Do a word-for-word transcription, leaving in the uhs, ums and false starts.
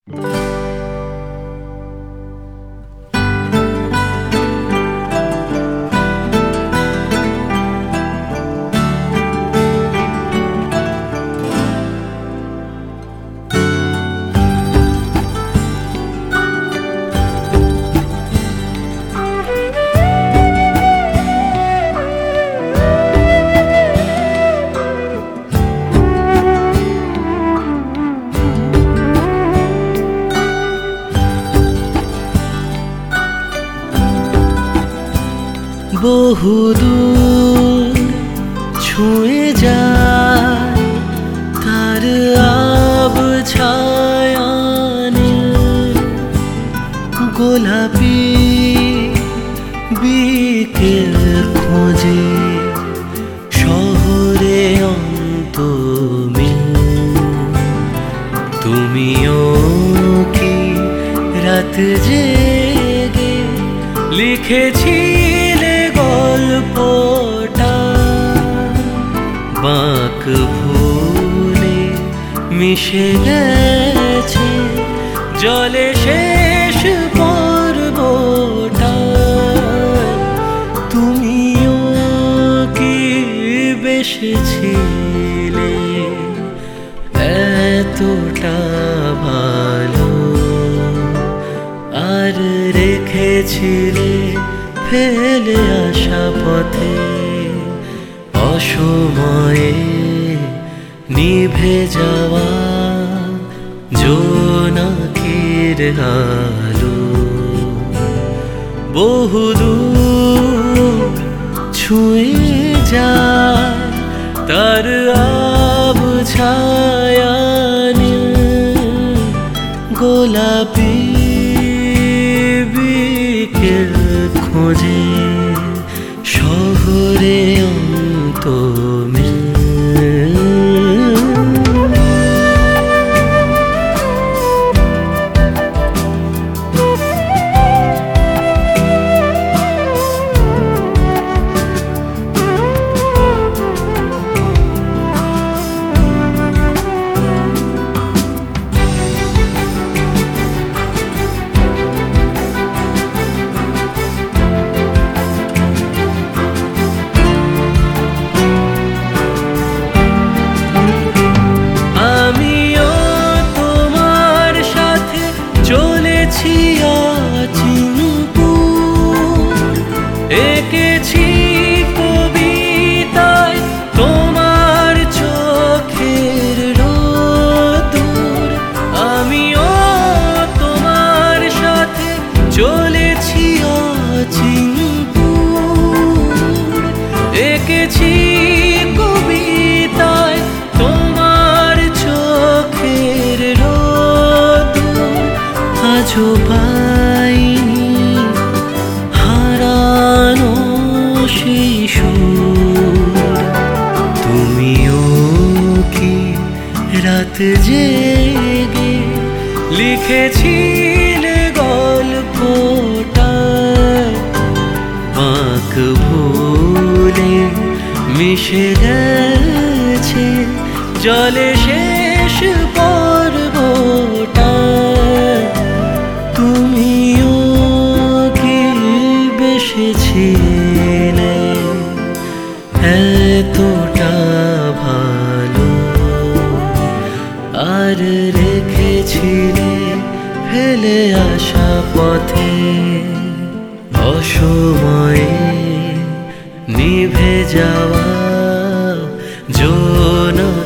বহুদূর ছুঁয়ে যায় তার আব ছায়া নীল, গোলাপি বিকেল খোঁজে শহরে অন্তমিল। তুমিও কি রাত জেগে লিখেছিলে গল্পটা? বাঁক ভুলে মিশে গেছে জলে শেষ পর্বটা। তুমিও কি বেসেছিলে এতটা ভালো, আর রেখেছিলে ফেলে আসা পথে অসময়ে নিভে যাওয়া জোনাকির আলো? বহুদূর ছুঁয়ে যায় তার আব ছায়া নীল, গোলাপি বিকেল খোঁজে শহরে অন্তমিল। এঁকেছি কবিতায় তোমার চোখের রোদুর, আমিও তোমার সাথে চলেছি অচিনপুর। এঁকেছি কবিতায় তোমার চোখের রোদুর, আজও পাইনি হারানো সেই সুর। তুমিও কি রাত জেগে লিখেছিলে গল্পটা? বাঁক ভুলে মিশে গেছে জলে শেষ পর্বটা। তুমিও কি বেসেছিলে এতটা ভালো, আর রেখেছিলে ফেলে আসা পথে অসময়ে নিভে যাওয়া জোনাকির